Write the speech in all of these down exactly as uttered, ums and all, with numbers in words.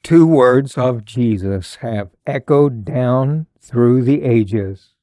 Two words of Jesus have echoed down through the ages.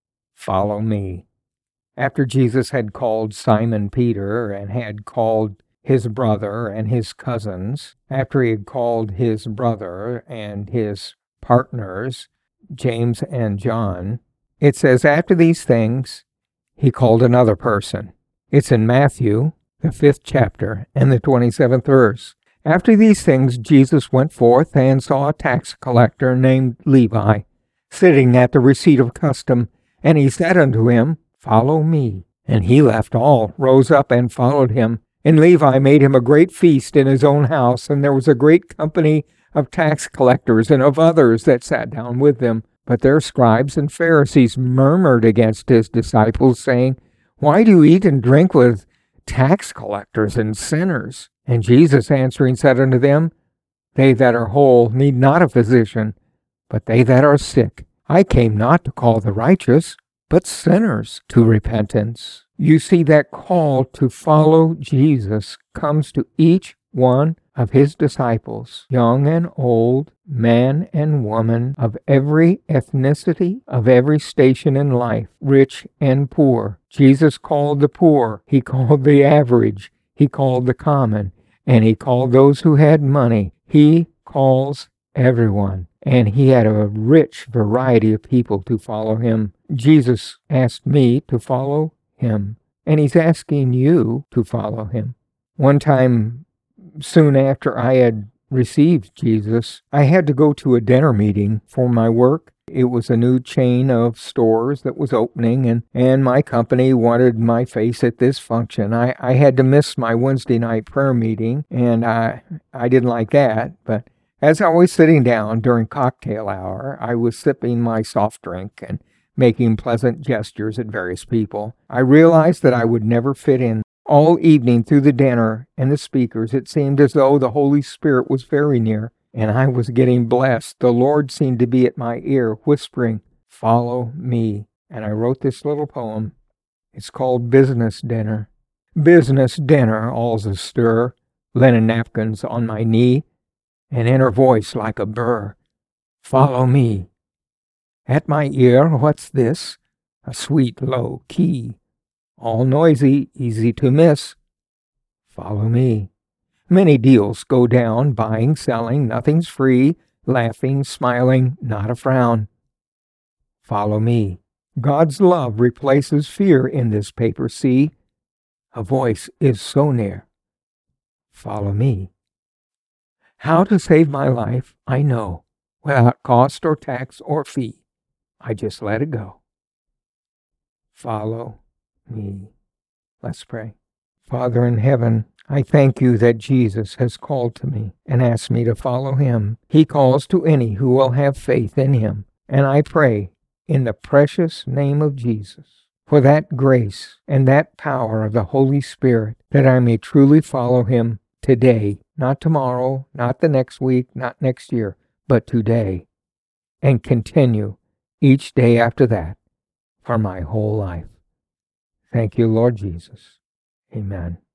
Follow me. After Jesus had called Simon Peter and had called his brother and his cousins, after he had called his brother and his partners, James and John, it says after these things, he called another person. It's in Matthew, the fifth chapter, and the twenty-seventh verse. After these things, Jesus went forth and saw a tax collector named Levi, sitting at the receipt of custom, and he said unto him, Follow me. And he left all, rose up, and followed him. And Levi made him a great feast in his own house, and there was a great company of tax collectors and of others that sat down with them. But their scribes and Pharisees murmured against his disciples, saying, Why do you eat and drink with tax collectors and sinners? And Jesus answering said unto them, They that are whole need not a physician, but they that are sick. I came not to call the righteous, but sinners to repentance. You see, that call to follow Jesus comes to each one of his disciples, young and old, man and woman, of every ethnicity, of every station in life, rich and poor. Jesus called the poor, he called the average, he called the common, and he called those who had money. He calls everyone. And he had a rich variety of people to follow him. Jesus asked me to follow him, and he's asking you to follow him. One time, soon after I had received Jesus, I had to go to a dinner meeting for my work. It was a new chain of stores that was opening, and, and my company wanted my face at this function. I, I had to miss my Wednesday night prayer meeting, and I, I didn't like that, but as I was sitting down during cocktail hour, I was sipping my soft drink and making pleasant gestures at various people. I realized that I would never fit in. All evening through the dinner and the speakers, it seemed as though the Holy Spirit was very near, and I was getting blessed. The Lord seemed to be at my ear, whispering, Follow me. And I wrote this little poem. It's called Business Dinner. Business dinner, all's a stir, linen napkins on my knee, an inner voice like a burr. Follow me. At my ear, what's this? A sweet low key. All noisy, easy to miss. Follow me. Many deals go down, buying, selling, nothing's free, laughing, smiling, not a frown. Follow me. God's love replaces fear in this paper sea. A voice is so near. Follow me. How to save my life, I know, without cost or tax or fee. I just let it go. Follow me. Let's pray. Father in heaven, I thank you that Jesus has called to me and asked me to follow him. He calls to any who will have faith in him. And I pray in the precious name of Jesus for that grace and that power of the Holy Spirit, that I may truly follow him today, not tomorrow, not the next week, not next year, but today, and continue each day after that for my whole life. Thank you, Lord Jesus. Amen.